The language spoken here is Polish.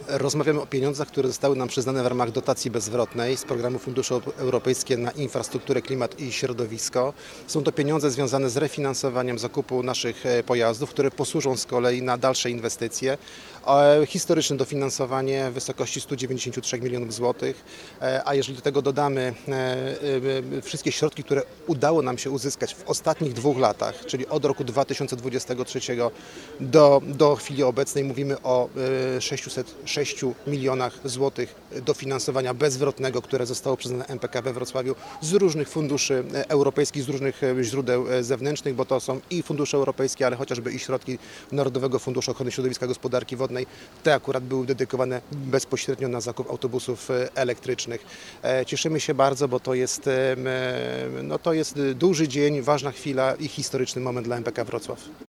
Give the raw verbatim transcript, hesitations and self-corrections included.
Rozmawiamy o pieniądzach, które zostały nam przyznane w ramach dotacji bezzwrotnej z programu Fundusze Europejskie na infrastrukturę, klimat i środowisko. Są to pieniądze związane z refinansowaniem zakupu naszych pojazdów, które posłużą z kolei na dalsze inwestycje. Historyczne dofinansowanie w wysokości stu dziewięćdziesięciu trzech milionów złotych, a jeżeli do tego dodamy wszystkie środki, które udało nam się uzyskać w ostatnich dwóch latach, czyli od roku dwa tysiące dwudziestego trzeciego do, do chwili obecnej, mówimy o sześciuset sześciu milionach złotych dofinansowania bezzwrotnego, które zostało przyznane M P K we Wrocławiu z różnych funduszy europejskich, z różnych źródeł zewnętrznych, bo to są i fundusze europejskie, ale chociażby i środki Narodowego Funduszu Ochrony Środowiska i Gospodarki Wodnej. Te akurat były dedykowane bezpośrednio na zakup autobusów elektrycznych. Cieszymy się bardzo, bo to jest, no to jest duży dzień, ważna chwila i historyczny moment dla M P K Wrocław.